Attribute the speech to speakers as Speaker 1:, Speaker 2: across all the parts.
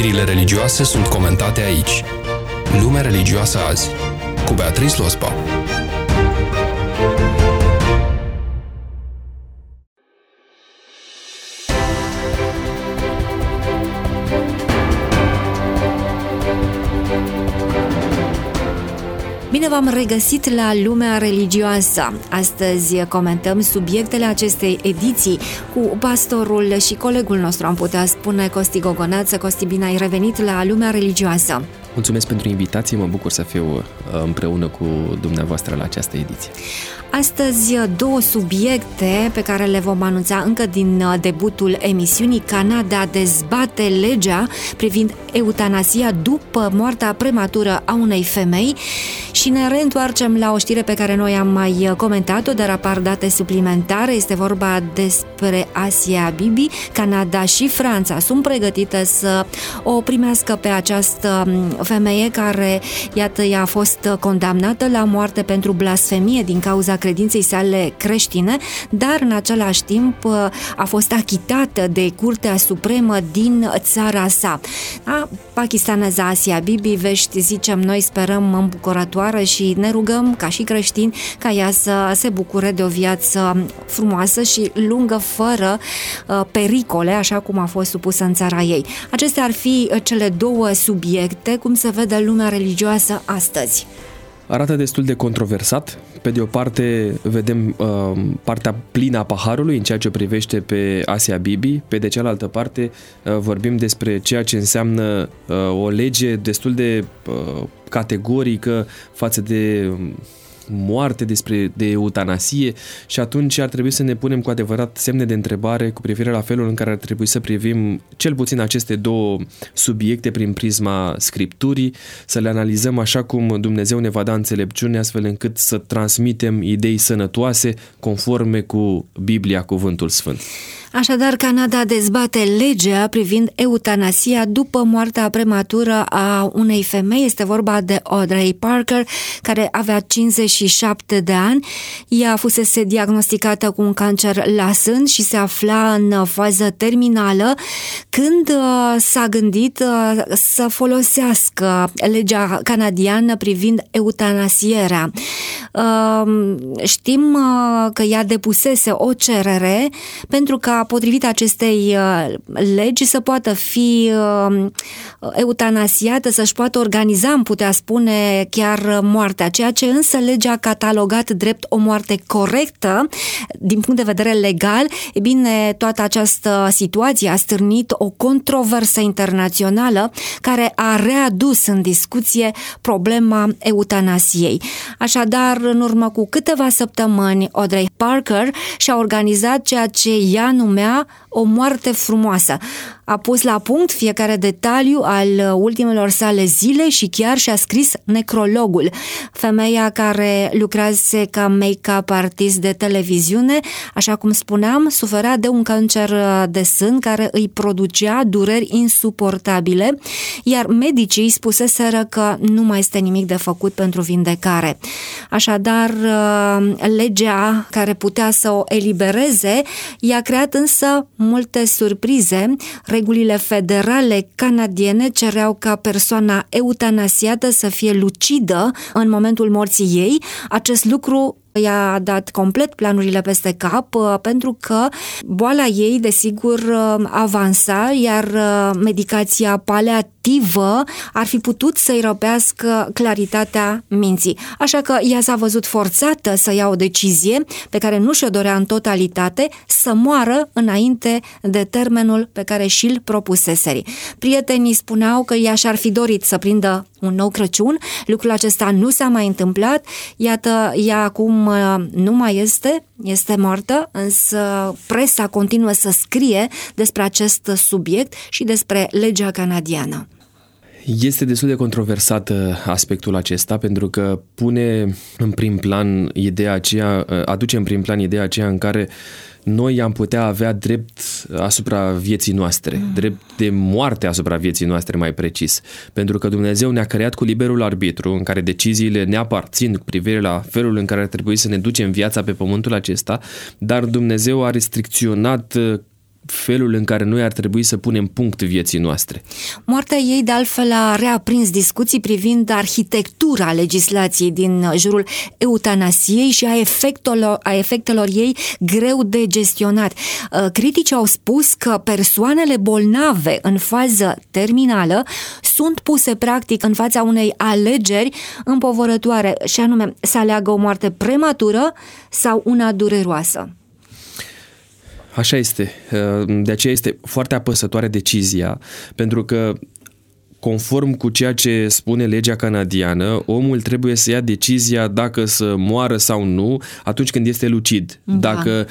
Speaker 1: Știrile religioase sunt comentate aici. Lumea religioasă azi, cu Beatrice Lospa.
Speaker 2: Bine v-am regăsit la Lumea religioasă. Astăzi comentăm subiectele acestei ediții cu pastorul și colegul nostru, am putea spune, Costi Gogonață. Costi, bine ai revenit la Lumea religioasă.
Speaker 3: Mulțumesc pentru invitație, mă bucur să fiu împreună cu dumneavoastră la această ediție.
Speaker 2: Astăzi două subiecte pe care le vom anunța încă din debutul emisiunii. Canada dezbate legea privind eutanasia după moartea prematură a unei femei și ne reîntoarcem la o știre pe care noi am mai comentat-o, dar apar date suplimentare. Este vorba despre Asia Bibi. Canada și Franța sunt pregătite să o primească pe această femeie care, iată, ea a fost condamnată la moarte pentru blasfemie din cauza credinței sale creștine, dar în același timp a fost achitată de Curtea Supremă din țara sa. Pakistaneza Asia Bibi, vești, zicem noi, sperăm îmbucurătoare și ne rugăm ca și creștini ca ea să se bucure de o viață frumoasă și lungă, fără pericole, așa cum a fost supusă în țara ei. Acestea ar fi cele două subiecte. Cum se vede lumea religioasă astăzi?
Speaker 3: Arată destul de controversat. Pe de o parte vedem partea plină a paharului în ceea ce privește pe Asia Bibi, pe de cealaltă parte vorbim despre ceea ce înseamnă o lege destul de categorică față de moarte, de eutanasie, și atunci ar trebui să ne punem cu adevărat semne de întrebare cu privire la felul în care ar trebui să privim cel puțin aceste două subiecte prin prisma Scripturii, să le analizăm așa cum Dumnezeu ne va da înțelepciune, astfel încât să transmitem idei sănătoase conforme cu Biblia, Cuvântul Sfânt.
Speaker 2: Așadar, Canada dezbate legea privind eutanasia după moartea prematură a unei femei. Este vorba de Audrey Parker, care avea 57 de ani. Ea fusese diagnosticată cu un cancer la sân și se afla în fază terminală când s-a gândit să folosească legea canadiană privind eutanasierea. Știm că ea depusese o cerere pentru ca, potrivit acestei legi, să poată fi eutanasiată, să-și poată organiza, am putea spune, chiar moartea, ceea ce însă legea a catalogat drept o moarte corectă din punct de vedere legal. E bine, toată această situație a stârnit o controversă internațională care a readus în discuție problema eutanasiei. Așadar, în urmă cu câteva săptămâni, Audrey Parker și-a organizat ceea ce ea numea o moarte frumoasă. A pus la punct fiecare detaliu al ultimelor sale zile și chiar și-a scris necrologul. Femeia, care lucrase ca make-up artist de televiziune, așa cum spuneam, suferea de un cancer de sân care îi producea dureri insuportabile, iar medicii spuseseră că nu mai este nimic de făcut pentru vindecare. Așadar, legea care putea să o elibereze i-a creat însă multe surprize. Regulile federale canadiene cereau ca persoana eutanasiată să fie lucidă în momentul morții ei. Acest lucru i-a dat complet planurile peste cap, pentru că boala ei, desigur, avansa, iar medicația paliativă ar fi putut să-i răpească claritatea minții. Așa că ea s-a văzut forțată să ia o decizie pe care nu și-o dorea în totalitate, să moară înainte de termenul pe care și-l propuseseri. Prietenii spuneau că ea și-ar fi dorit să prindă un nou Crăciun. Lucrul acesta nu s-a mai întâmplat. Iată, ea acum nu mai este moartă, însă presa continuă să scrie despre acest subiect și despre legea canadiană.
Speaker 3: Este destul de controversat aspectul acesta, pentru că pune în prim plan ideea aceea, aduce în prim plan ideea aceea în care noi am putea avea drept asupra vieții noastre, drept de moarte asupra vieții noastre, mai precis. Pentru că Dumnezeu ne-a creat cu liberul arbitru, în care deciziile ne aparțin cu privire la felul în care ar trebui să ne ducem viața pe pământul acesta, dar Dumnezeu a restricționat felul în care noi ar trebui să punem punct vieții noastre.
Speaker 2: Moartea ei, de altfel, a reaprins discuții privind arhitectura legislației din jurul eutanasiei și a efectelor ei greu de gestionat. Criticii au spus că persoanele bolnave în fază terminală sunt puse practic în fața unei alegeri împovărătoare, și anume să aleagă o moarte prematură sau una dureroasă.
Speaker 3: Așa este. De aceea este foarte apăsătoare decizia, pentru că conform cu ceea ce spune legea canadiană, omul trebuie să ia decizia dacă să moară sau nu atunci când este lucid. Da. Dacă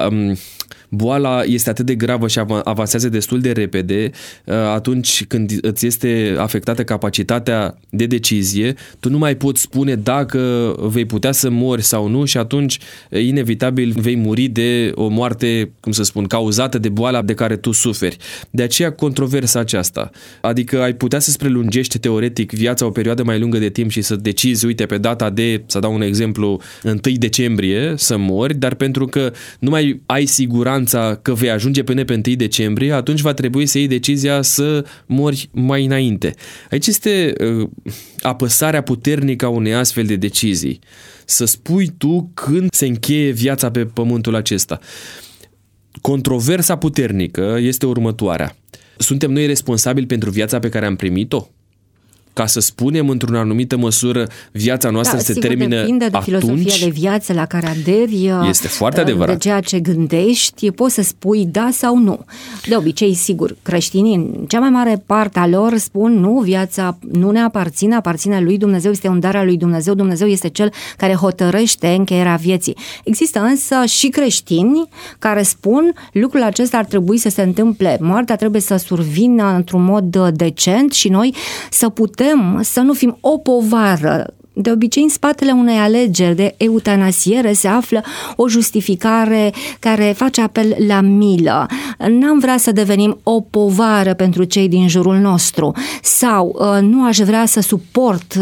Speaker 3: boala este atât de gravă și avansează destul de repede, atunci când îți este afectată capacitatea de decizie, tu nu mai poți spune dacă vei putea să mori sau nu și atunci inevitabil vei muri de o moarte, cum să spun, cauzată de boala de care tu suferi. De aceea controversa aceasta. Adică ai putea să-ți prelungești teoretic viața o perioadă mai lungă de timp și să decizi, uite, pe data de, să dau un exemplu, 1 decembrie să mori, dar pentru că nu mai ai siguranță că vei ajunge până pe 1 decembrie, atunci va trebui să iei decizia să mori mai înainte. Aici este apăsarea puternică a unei astfel de decizii. Să spui tu când se încheie viața pe pământul acesta. Controversa puternică este următoarea. Suntem noi responsabili pentru viața pe care am primit-o? Ca să spunem într-o anumită măsură viața noastră se termină atunci.
Speaker 2: Depinde de filosofia de viață la care aderi.
Speaker 3: Este foarte adevărat.
Speaker 2: De ceea ce gândești, poți să spui da sau nu. De obicei, sigur, creștinii, în cea mai mare parte a lor, spun nu, viața nu ne aparține, aparține lui Dumnezeu, este un dar al lui Dumnezeu, Dumnezeu este cel care hotărăște încheierea vieții. Există însă și creștini care spun lucrul acesta ar trebui să se întâmple, moartea trebuie să survină într-un mod decent și noi să putem să nu fim o povară. De obicei, în spatele unei alegeri de eutanasiere se află o justificare care face apel la milă. N-am vrea să devenim o povară pentru cei din jurul nostru sau nu aș vrea să suport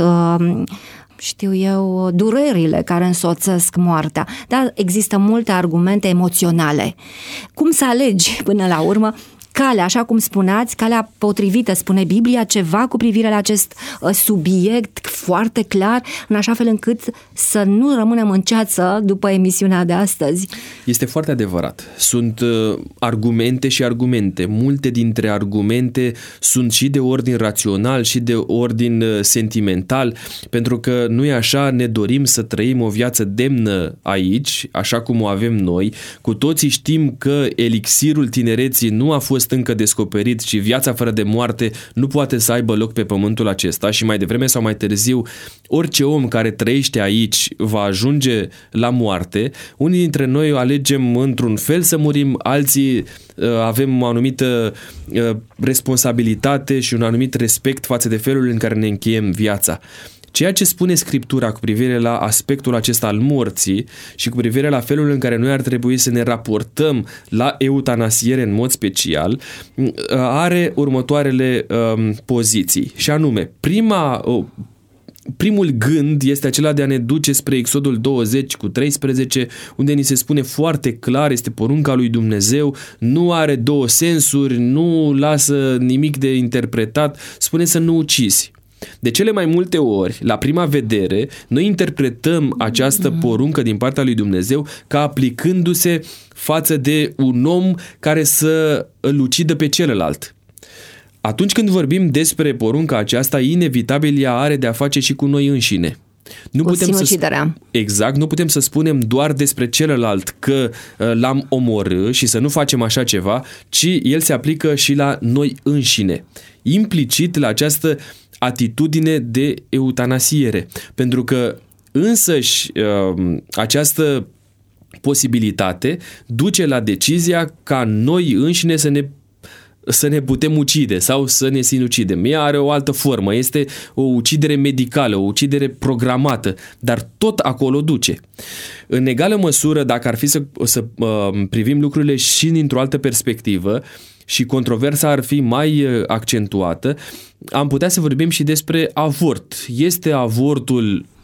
Speaker 2: durerile care însoțesc moartea. Dar există multe argumente emoționale. Cum să alegi până la urmă calea, așa cum spuneați, calea potrivită, spune Biblia ceva cu privire la acest subiect foarte clar, în așa fel încât să nu rămânem în ceață după emisiunea de astăzi.
Speaker 3: Este foarte adevărat. Sunt argumente și argumente. Multe dintre argumente sunt și de ordin rațional și de ordin sentimental, pentru că nu e așa, ne dorim să trăim o viață demnă aici, așa cum o avem noi. Cu toții știm că elixirul tinereții nu a fost încă descoperit și viața fără de moarte nu poate să aibă loc pe pământul acesta și mai devreme sau mai târziu orice om care trăiește aici va ajunge la moarte. Unii dintre noi alegem într-un fel să murim, alții avem o anumită responsabilitate și un anumit respect față de felul în care ne încheiem viața. Ceea ce spune Scriptura cu privire la aspectul acesta al morții și cu privire la felul în care noi ar trebui să ne raportăm la eutanasiere în mod special, are următoarele poziții. Și anume, primul gând este acela de a ne duce spre Exodul 20:13, unde ni se spune foarte clar, este porunca lui Dumnezeu, nu are două sensuri, nu lasă nimic de interpretat, spune să nu ucizi. De cele mai multe ori, la prima vedere, noi interpretăm această poruncă din partea lui Dumnezeu ca aplicându-se față de un om care să îl ucidă pe celălalt. Atunci când vorbim despre porunca aceasta, inevitabil ea are de-a face și cu noi înșine. Nu putem exact, nu putem să spunem doar despre celălalt că l-am omorât și să nu facem așa ceva, ci el se aplică și la noi înșine. Implicit la această atitudine de eutanasiere, pentru că însăși această posibilitate duce la decizia ca noi înșine să ne putem ucide sau să ne sinucidem. Ea are o altă formă, este o ucidere medicală, o ucidere programată, dar tot acolo duce. În egală măsură, dacă ar fi să privim lucrurile și dintr-o altă perspectivă și controversa ar fi mai accentuată, am putea să vorbim și despre avort. Este avortul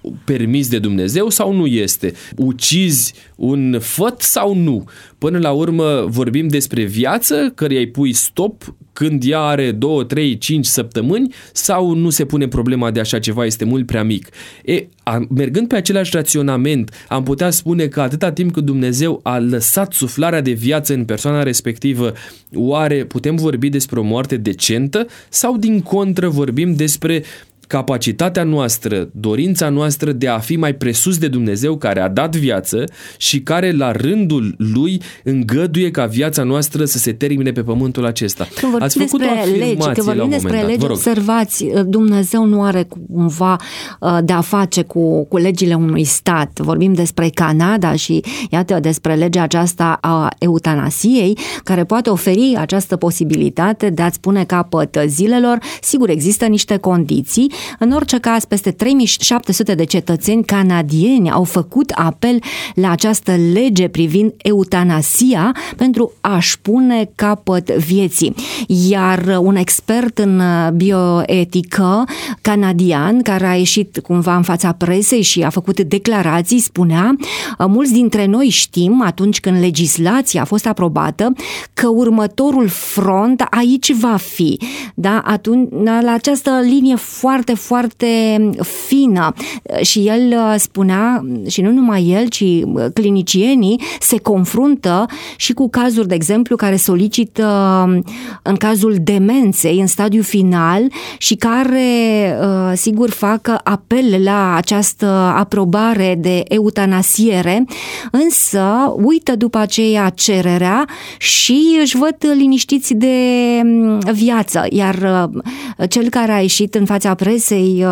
Speaker 3: permis de Dumnezeu sau nu este? Ucizi un făt sau nu? Până la urmă vorbim despre viață, căreia îi pui stop când ea are 2, 3, 5 săptămâni sau nu se pune problema de așa ceva, este mult prea mic. Mergând pe același raționament, am putea spune că atâta timp cât Dumnezeu a lăsat suflarea de viață în persoana respectivă, oare putem vorbi despre o moarte decentă sau din contră vorbim despre capacitatea noastră, dorința noastră de a fi mai presus de Dumnezeu care a dat viață și care la rândul lui îngăduie ca viața noastră să se termine pe pământul acesta.
Speaker 2: Ați făcut o afirmație când vorbim despre legi, observați, Dumnezeu nu are cumva de a face cu legile unui stat. Vorbim despre Canada și iată despre legea aceasta a eutanasiei, care poate oferi această posibilitate de a-ți pune capăt zilelor. Sigur, există niște condiții. În orice caz, peste 3700 de cetățeni canadieni au făcut apel la această lege privind eutanasia pentru a-și pune capăt vieții. Iar un expert în bioetică canadian, care a ieșit cumva în fața presei și a făcut declarații, spunea: mulți dintre noi știm, atunci când legislația a fost aprobată, că următorul front aici va fi. Da? Atunci, la această linie foarte fină. Și el spunea, și nu numai el, ci clinicienii se confruntă și cu cazuri, de exemplu, care solicită în cazul demenței în stadiu final și care, sigur, fac apel la această aprobare de eutanasiere, însă uită după aceea cererea și își văd liniștiți de viață. Iar cel care a ieșit în fața presei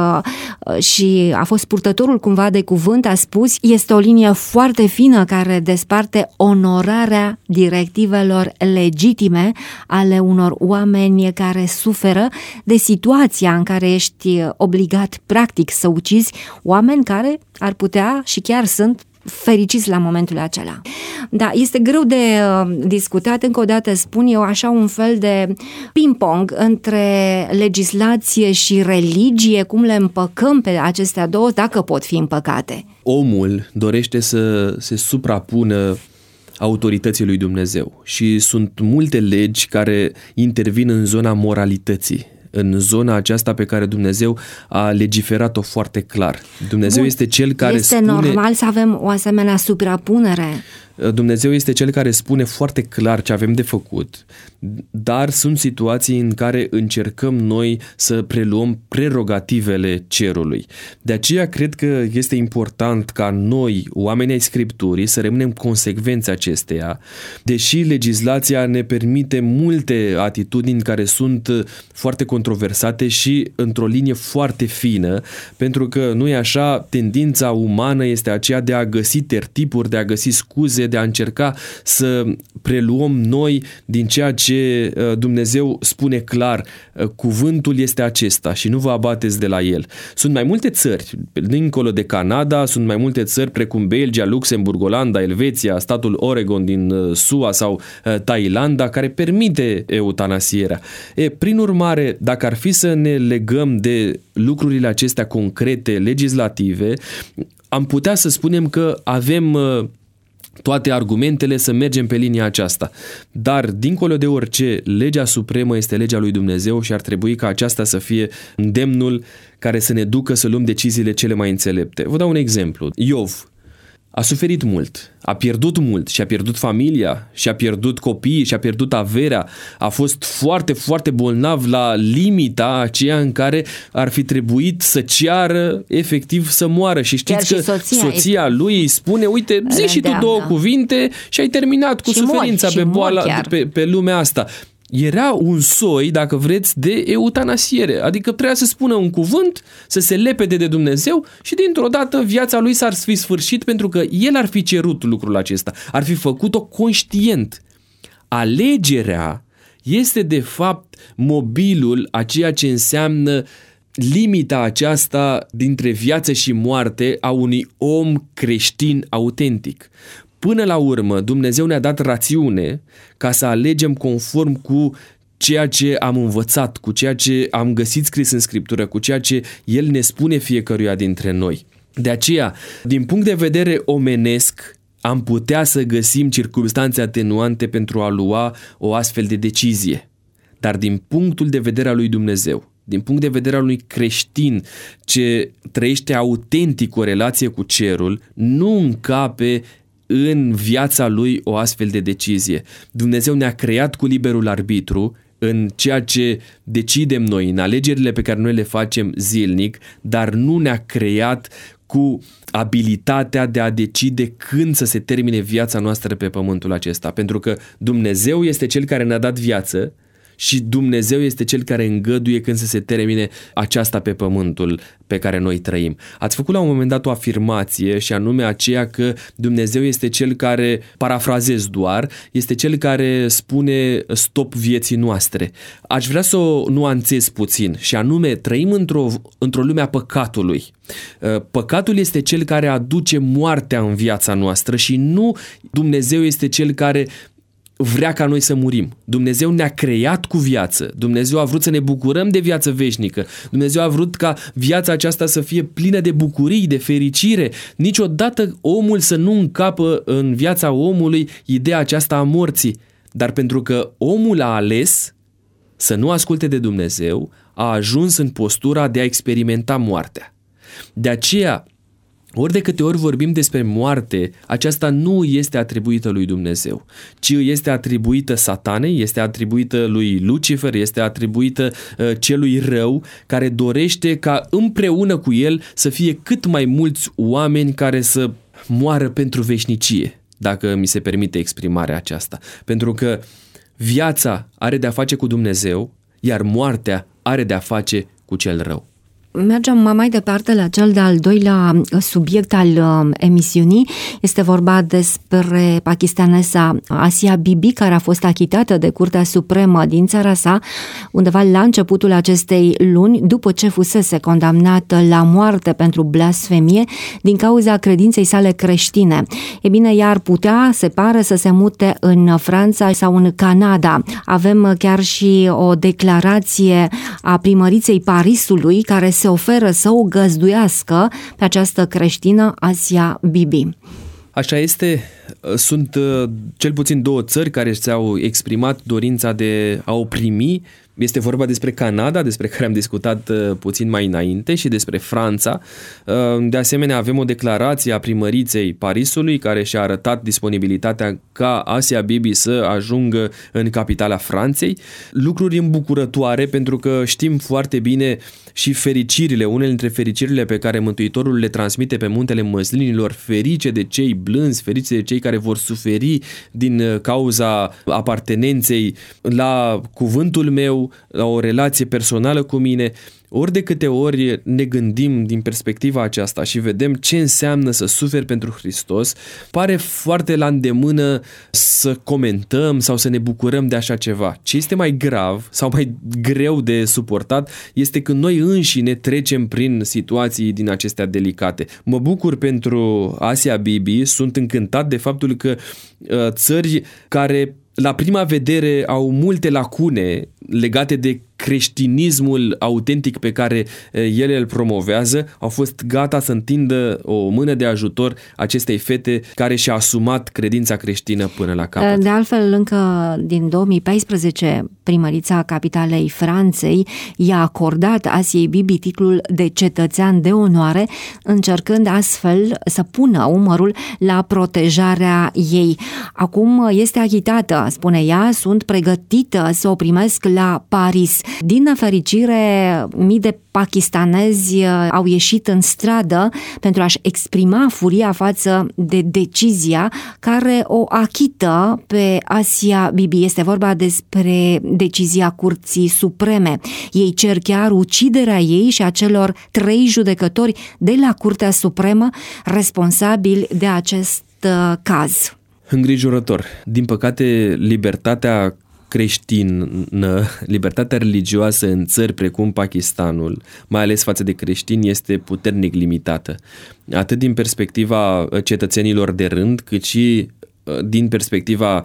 Speaker 2: și a fost purtătorul cumva de cuvânt a spus: este o linie foarte fină care desparte onorarea directivelor legitime ale unor oameni care suferă de situația în care ești obligat practic să ucizi oameni care ar putea și chiar sunt fericiți la momentul acela. Da, este greu de discutat, încă o dată spun eu, așa un fel de ping-pong între legislație și religie, cum le împăcăm pe acestea două, dacă pot fi împăcate.
Speaker 3: Omul dorește să se suprapună autorității lui Dumnezeu și sunt multe legi care intervin în zona moralității, în zona aceasta pe care Dumnezeu a legiferat-o foarte clar. Dumnezeu este cel care
Speaker 2: este normal să avem o asemenea suprapunere.
Speaker 3: Dumnezeu este cel care spune foarte clar ce avem de făcut, dar sunt situații în care încercăm noi să preluăm prerogativele cerului. De aceea cred că este important ca noi, oamenii ai Scripturii, să rămânem consecvenți acesteia, deși legislația ne permite multe atitudini care sunt foarte controversate și într-o linie foarte fină, pentru că nu e așa, tendința umană este aceea de a găsi tertipuri, de a găsi scuze, de a încerca să preluăm noi din ceea ce Dumnezeu spune clar. Cuvântul este acesta și nu vă abateți de la el. Sunt mai multe țări, dincolo de Canada, sunt mai multe țări precum Belgia, Luxemburg, Olanda, Elveția, statul Oregon din SUA sau Thailanda, care permite eutanasierea. Prin urmare, dacă ar fi să ne legăm de lucrurile acestea concrete, legislative, am putea să spunem că avem toate argumentele să mergem pe linia aceasta. Dar, dincolo de orice, legea supremă este legea lui Dumnezeu și ar trebui ca aceasta să fie îndemnul care să ne ducă să luăm deciziile cele mai înțelepte. Vă dau un exemplu. Iov a suferit mult, a pierdut mult și a pierdut familia, și a pierdut copiii, și a pierdut averea, a fost foarte, foarte bolnav la limita aceea în care ar fi trebuit să ceară efectiv să moară. Și știți că soția lui îi spune: uite, zi și tu două cuvinte și ai terminat cu suferința pe boala, pe lumea asta. Era un soi, dacă vreți, de eutanasiere, adică trebuia să spună un cuvânt, să se lepede de Dumnezeu și dintr-o dată viața lui s-ar fi sfârșit, pentru că el ar fi cerut lucrul acesta, ar fi făcut-o conștient. Alegerea este de fapt mobilul a ceea ce înseamnă limita aceasta dintre viață și moarte a unui om creștin autentic. Până la urmă, Dumnezeu ne-a dat rațiune ca să alegem conform cu ceea ce am învățat, cu ceea ce am găsit scris în Scriptură, cu ceea ce El ne spune fiecăruia dintre noi. De aceea, din punct de vedere omenesc, am putea să găsim circumstanțe atenuante pentru a lua o astfel de decizie. Dar din punctul de vedere al lui Dumnezeu, din punct de vedere al unui creștin ce trăiește autentic o relație cu cerul, nu încape în viața lui o astfel de decizie. Dumnezeu ne-a creat cu liberul arbitru în ceea ce decidem noi, în alegerile pe care noi le facem zilnic, dar nu ne-a creat cu abilitatea de a decide când să se termine viața noastră pe pământul acesta. Pentru că Dumnezeu este Cel care ne-a dat viață și Dumnezeu este Cel care îngăduie când să se termine aceasta pe pământul pe care noi trăim. Ați făcut la un moment dat o afirmație și anume aceea că Dumnezeu este Cel care, parafrazez doar, este Cel care spune stop vieții noastre. Aș vrea să o nuanțez puțin și anume trăim într-o lume a păcatului. Păcatul este cel care aduce moartea în viața noastră și nu Dumnezeu este Cel care vrea ca noi să murim. Dumnezeu ne-a creat cu viață. Dumnezeu a vrut să ne bucurăm de viață veșnică. Dumnezeu a vrut ca viața aceasta să fie plină de bucurii, de fericire. Niciodată omul să nu încapă în viața omului ideea aceasta a morții. Dar pentru că omul a ales să nu asculte de Dumnezeu, a ajuns în postura de a experimenta moartea. De aceea, ori de câte ori vorbim despre moarte, aceasta nu este atribuită lui Dumnezeu, ci este atribuită Satanei, este atribuită lui Lucifer, este atribuită celui rău, care dorește ca împreună cu el să fie cât mai mulți oameni care să moară pentru veșnicie, dacă mi se permite exprimarea aceasta. Pentru că viața are de-a face cu Dumnezeu, iar moartea are de-a face cu cel rău.
Speaker 2: Mergem mai departe la cel de-al doilea subiect al emisiunii. Este vorba despre pakistanesa Asia Bibi, care a fost achitată de Curtea Supremă din țara sa undeva la începutul acestei luni, după ce fusese condamnată la moarte pentru blasfemie din cauza credinței sale creștine. E bine, ea ar putea, se pare, să se mute în Franța sau în Canada. Avem chiar și o declarație a primăriței Parisului, care se oferă să o găzduiască pe această creștină Asia Bibi.
Speaker 3: Așa este, sunt cel puțin două țări care și-au exprimat dorința de a o primi. Este vorba despre Canada, despre care am discutat puțin mai înainte, și despre Franța. De asemenea, avem o declarație a primăriței Parisului care și-a arătat disponibilitatea ca Asia Bibi să ajungă în capitala Franței. Lucruri îmbucurătoare, pentru că știm foarte bine și fericirile, unele dintre fericirile pe care Mântuitorul le transmite pe muntele măslinilor: ferice de cei blânzi, ferice de cei care vor suferi din cauza apartenenței la cuvântul meu, la o relație personală cu mine. Ori de câte ori ne gândim din perspectiva aceasta și vedem ce înseamnă să suferi pentru Hristos, pare foarte la îndemână să comentăm sau să ne bucurăm de așa ceva. Ce este mai grav sau mai greu de suportat este când noi înșine trecem prin situații din acestea delicate. Mă bucur pentru Asia Bibi, sunt încântat de faptul că țări care la prima vedere au multe lacune legate de creștinismul autentic pe care ele îl promovează, au fost gata să întindă o mână de ajutor acestei fete care și-a asumat credința creștină până la capăt.
Speaker 2: De altfel, încă din 2014, primărița capitalei Franței i-a acordat Asiei Bibi titlul de cetățean de onoare, încercând astfel să pună umărul la protejarea ei. Acum este achitată, spune ea, sunt pregătită să o primesc la Paris. Din nefericire, mii de pakistanezi au ieșit în stradă pentru a-și exprima furia față de decizia care o achită pe Asia Bibi. Este vorba despre decizia Curții Supreme. Ei cer chiar uciderea ei și a celor 3 judecători de la Curtea Supremă responsabili de acest caz.
Speaker 3: Îngrijorător. Din păcate, libertatea creștină, libertatea religioasă în țări precum Pakistanul, mai ales față de creștini, este puternic limitată. Atât din perspectiva cetățenilor de rând, cât și din perspectiva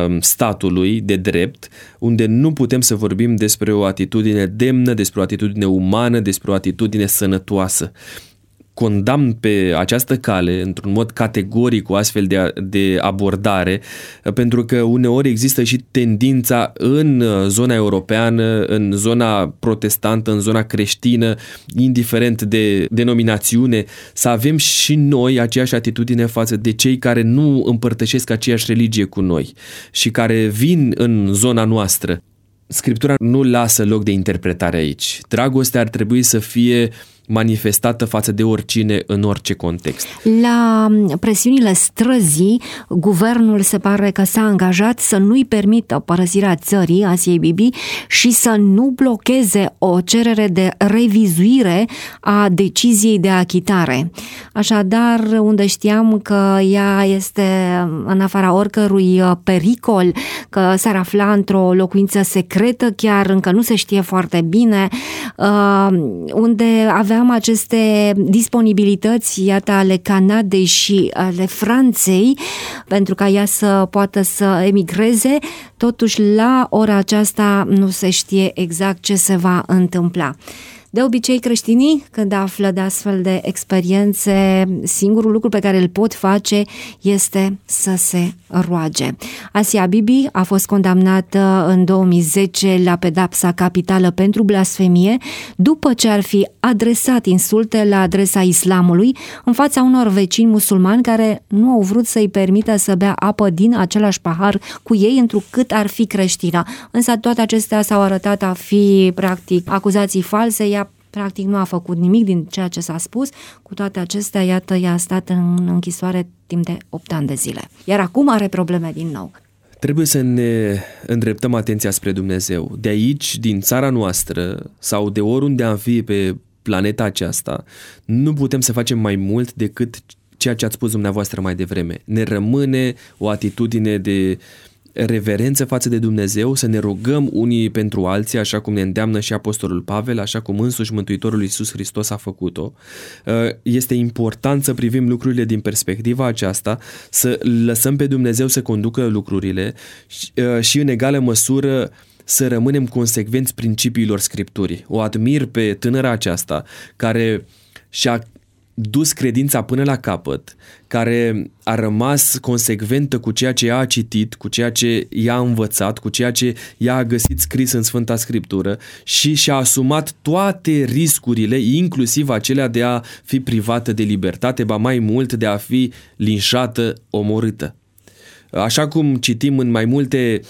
Speaker 3: statului de drept, unde nu putem să vorbim despre o atitudine demnă, despre o atitudine umană, despre o atitudine sănătoasă. condamn pe această cale, într-un mod categoric, o astfel de abordare, pentru că uneori există și tendința în zona europeană, în zona protestantă, în zona creștină, indiferent de denominațiune, să avem și noi aceeași atitudine față de cei care nu împărtășesc aceeași religie cu noi și care vin în zona noastră. Scriptura nu lasă loc de interpretare aici. Dragostea ar trebui să fie manifestată față de oricine, în orice context.
Speaker 2: La presiunile străzii, guvernul se pare că s-a angajat să nu-i permită părăsirea țării, Asiei Bibi, și să nu blocheze o cerere de revizuire a deciziei de achitare. Așadar, unde știam că ea este în afara oricărui pericol, că s-ar afla într-o locuință secretă, chiar încă nu se știe foarte bine, unde aveam aceste disponibilități, iată, ale Canadei și ale Franței, pentru ca ea să poată să emigreze, totuși la ora aceasta nu se știe exact ce se va întâmpla. De obicei, creștinii, când află de astfel de experiențe, singurul lucru pe care îl pot face este să se roage. Asia Bibi a fost condamnată în 2010 la pedapsa capitală pentru blasfemie, după ce ar fi adresat insulte la adresa islamului în fața unor vecini musulmani care nu au vrut să-i permită să bea apă din același pahar cu ei, întrucât ar fi creștină. Însă toate acestea s-au arătat a fi, practic, acuzații false. Ea practic nu a făcut nimic din ceea ce s-a spus. Cu toate acestea, iată, ea a stat în închisoare timp de 8 ani de zile. Iar acum are probleme din nou.
Speaker 3: Trebuie să ne îndreptăm atenția spre Dumnezeu. De aici, din țara noastră sau de oriunde am fi pe planeta aceasta, nu putem să facem mai mult decât ceea ce ați spus dumneavoastră mai devreme. Ne rămâne o atitudine de reverență față de Dumnezeu, să ne rugăm unii pentru alții, așa cum ne îndeamnă și Apostolul Pavel, așa cum însuși Mântuitorul Iisus Hristos a făcut-o. Este important să privim lucrurile din perspectiva aceasta, să lăsăm pe Dumnezeu să conducă lucrurile și în egală măsură să rămânem consecvenți principiilor Scripturii. O admir pe tânăra aceasta care și-a dus credința până la capăt, care a rămas consecventă cu ceea ce ea a citit, cu ceea ce ea a învățat, cu ceea ce ea a găsit scris în Sfânta Scriptură și și-a asumat toate riscurile, inclusiv acelea de a fi privată de libertate, ba mai mult de a fi linșată, omorâtă. Așa cum citim în mai multe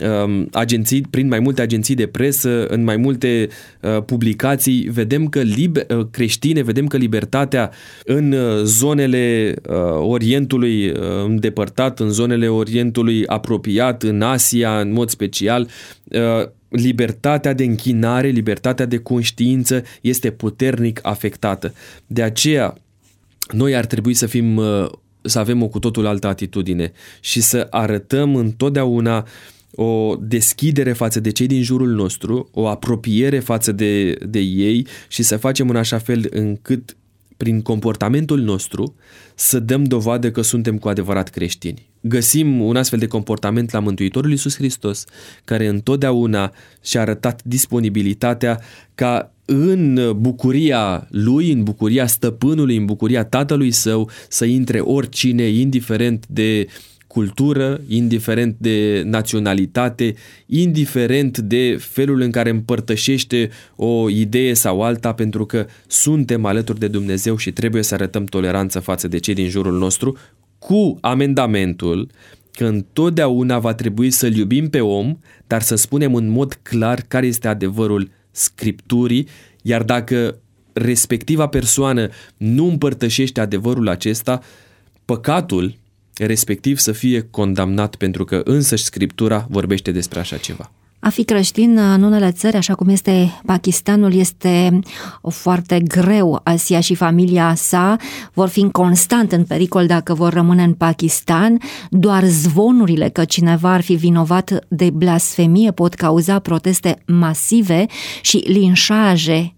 Speaker 3: prin mai multe agenții de presă, în mai multe publicații, vedem că creștine, vedem că libertatea în zonele Orientului îndepărtat, în zonele Orientului apropiat, în Asia în mod special, libertatea de închinare, libertatea de conștiință este puternic afectată. De aceea, noi ar trebui să avem o cu totul altă atitudine și să arătăm întotdeauna o deschidere față de cei din jurul nostru, o apropiere față de ei și să facem în așa fel încât prin comportamentul nostru să dăm dovadă că suntem cu adevărat creștini. Găsim un astfel de comportament la Mântuitorul Iisus Hristos, care întotdeauna și-a arătat disponibilitatea ca în bucuria Lui, în bucuria Stăpânului, în bucuria Tatălui Său, să intre oricine, indiferent de cultură, indiferent de naționalitate, indiferent de felul în care împărtășește o idee sau alta, pentru că suntem alături de Dumnezeu și trebuie să arătăm toleranță față de cei din jurul nostru, cu amendamentul că întotdeauna va trebui să-l iubim pe om, dar să spunem în mod clar care este adevărul Scripturii, iar dacă respectiva persoană nu împărtășește adevărul acesta, păcatul respectiv să fie condamnat, pentru că însăși Scriptura vorbește despre așa ceva.
Speaker 2: A fi creștin în unele țări, așa cum este Pakistanul, este foarte greu. Asia și familia sa vor fi constant în pericol dacă vor rămâne în Pakistan. Doar zvonurile că cineva ar fi vinovat de blasfemie pot cauza proteste masive și linșaje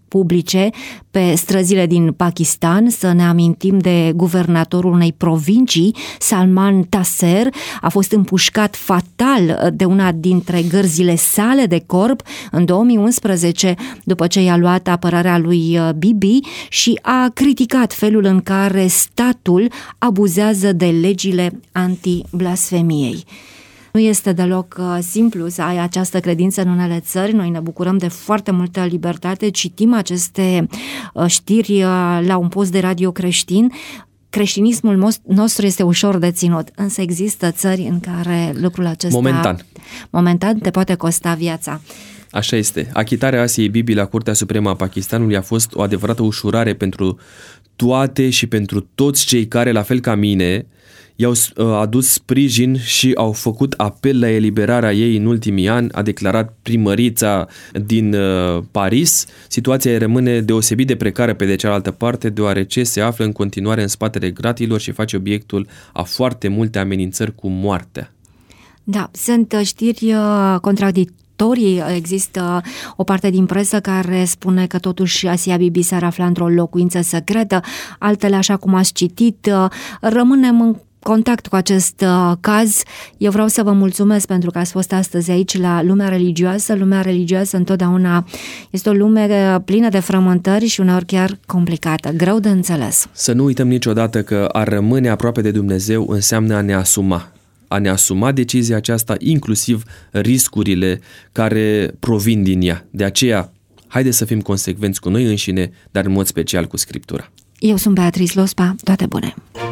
Speaker 2: publice pe străzile din Pakistan. Să ne amintim de guvernatorul unei provincii, Salman Taseer, a fost împușcat fatal de una dintre gărzile sale de corp în 2011, după ce i-a luat apărarea lui Bibi și a criticat felul în care statul abuzează de legile anti-blasfemiei. Nu este deloc simplu să ai această credință în unele țări. Noi ne bucurăm de foarte multă libertate, citim aceste știri la un post de radio creștin. Creștinismul nostru este ușor de ținut, însă există țări în care lucrul acesta momentan te poate costa viața.
Speaker 3: Așa este. Achitarea Asiei Bibi la Curtea Supremă a Pakistanului a fost o adevărată ușurare pentru toate și pentru toți cei care, la fel ca mine, i-au adus sprijin și au făcut apel la eliberarea ei în ultimii ani, a declarat primărița din Paris. Situația ei rămâne deosebit de precară pe de cealaltă parte, deoarece se află în continuare în spatele gratilor și face obiectul a foarte multe amenințări cu moartea. Da, sunt știri contradictorii. Există o parte din presă care spune că totuși Asia Bibi s-ar afla într-o locuință secretă, altele, așa cum ați citit. Rămânem în contact cu acest caz. Eu vreau să vă mulțumesc pentru că ați fost astăzi aici la Lumea Religioasă. Lumea religioasă întotdeauna este o lume plină de frământări și uneori chiar complicată, greu de înțeles. Să nu uităm niciodată că a rămâne aproape de Dumnezeu înseamnă a ne asuma. A ne asuma decizia aceasta, inclusiv riscurile care provin din ea. De aceea, haideți să fim consecvenți cu noi înșine, dar în mod special cu Scriptura. Eu sunt Beatrice Lospa, toate bune!